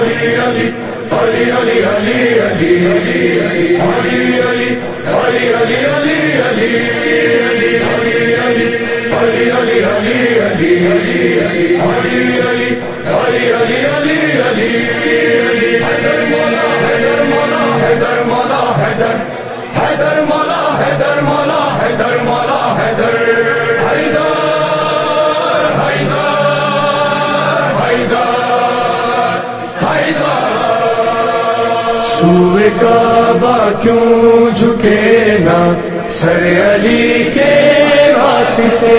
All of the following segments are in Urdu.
سوئے کعبہ کیوں جھکے نا سر علی کے واسطے،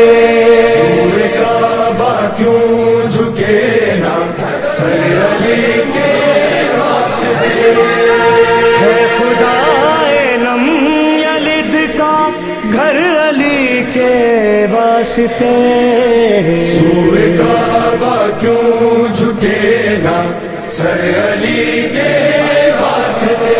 سوئے کعبہ کیوں جھکے نا سر علی کے واسطے، ہے خدا لم یلد کا گھر علی کے واسطے، سوئے کعبہ کیوں جھکے نا سر علی کے واسطے،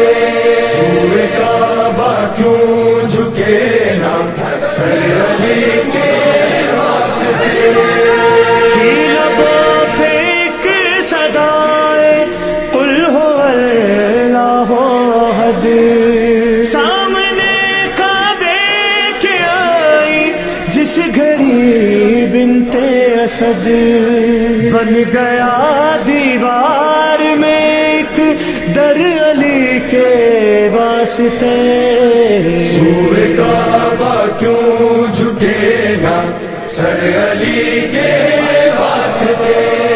سوئے کعبہ کیوں جھکے نا سر علی کے واسطے، کی لبوں پہ ایک صدائے قل ہو اللہ احد، سامنے کعبے کے آئی جس گھڑی بنت اسد، بن گیا دیوار میں ایک در علی کے واسطے، سوئے کعبہ کیوں جھکے نا سر علی کے واسطے،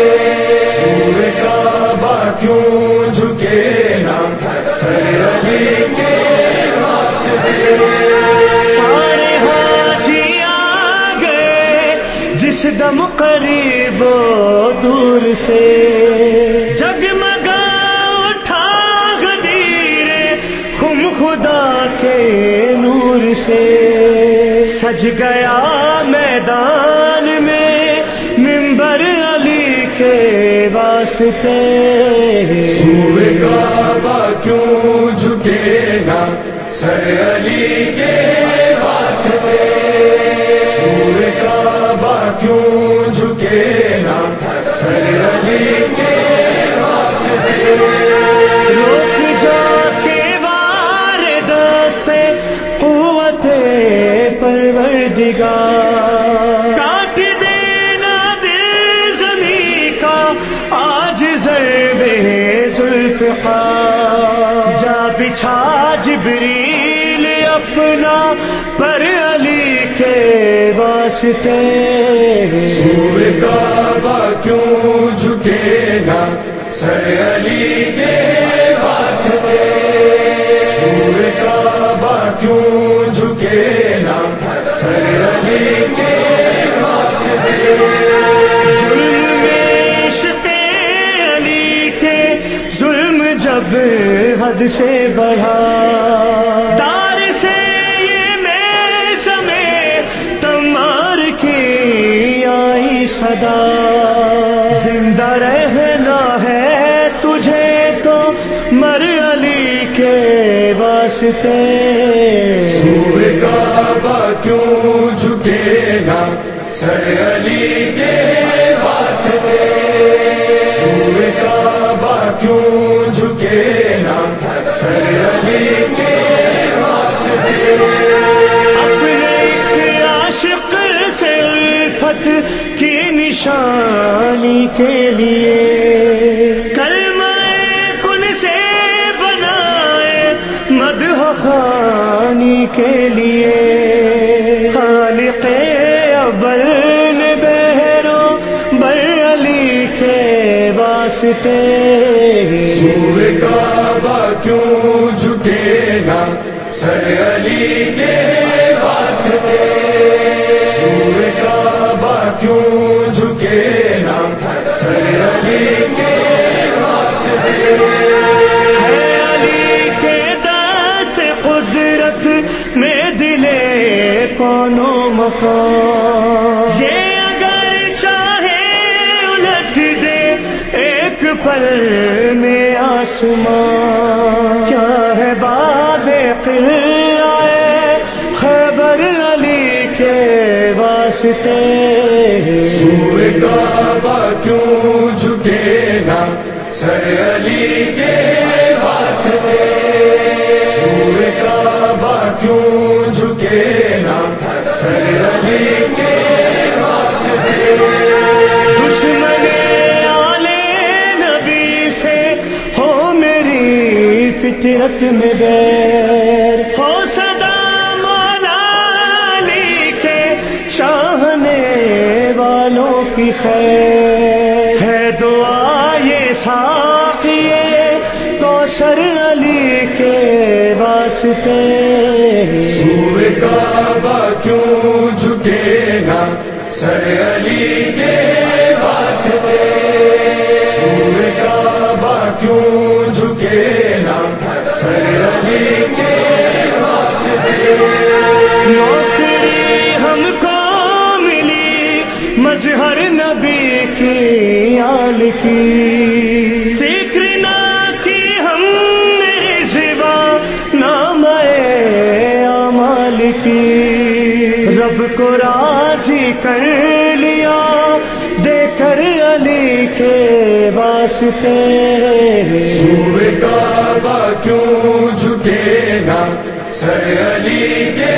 سوئے کعبہ کیوں جھکے نا سر علی کے واسطے، سارے حاجی آ گئے جس دم قریب و دور سے، جگمگا اٹھا غدیر خم خدا کے نور سے، سج گیا میدان میں منبر علی کے واسطے، سوئے کعبہ کیوں جھکے نا سر علی کے واسطے، سوئے کعبہ کیوں جھکے نا سر علی کے واسطے، روک جا کے وار دست قوت پروردگار، کاٹ دینا دل زمین کا آج ضرب ذوالفقار، جا بچھا جبریل اپنا پر علی کے واسطے، سوئے کعبہ کیوں جھکے نا سر علی کے واسطے، سوئے کعبہ کیوں جھکے نا سر علی کے واسطے، ظلم میں عشق علی کے ظلم جب حد سے بڑھا، تار سے یہ میں سمے تمار کی آئی صدا، زندہ رہنا ہے تجھے تو مر علی کے واسطے، سوئے کعبہ کیوں جھکے نا سر علی کے واسطے، سوئے کعبہ کیوں جھکے نا سر علی کے واسطے، اپنے ایک عاشق سے الفت کی نشانی کے لیے، کلمہ کن سے بنائے مدح خوانی کے لیے، خالق اول نے بہرو بر علی کے واسطے، سوئے کعبہ کیوں جھکے نا سر علی کے واسطے، سوئے کعبہ کیوں جھکے نا سر علی کے واسطے، ہے علی کے دست قدرت میں دلے کون و مکان، یہ اگر چاہے الٹ دے ایک پل میں آسمان، کیا ہے باب قلعہ خیبر علی کے واسطے، سوئے کعبہ کیوں جھکے نا سر علی کے واسطے سور کعبہ کیوں جھکے نا سر علی کے واسطے دشمن آلے نبی سے ہو میری فطرت میں بیر ہو صدا مولا علی کے چاہنے والوں کی خیر ہے دعا یہ ساقیے کوثر علی کے واسطے سور کعبہ کیوں جھکے نا سر علی کے واسطے سور کعبہ کیوں جھکے نا سر علی کے واسطے نوکری ہم کو ملی مظہر نبی کی آل کی فکر نہ کی ہم نے سوا نام اعمال کی رب کو راضی کر لیا دے کر علی کے واسطے سور کعبہ کیوں جھکے نا سر علی کے